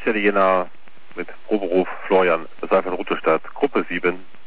Jena mit Proberuf Florian, das ist einfach eine Route Stadt, Gruppe 7.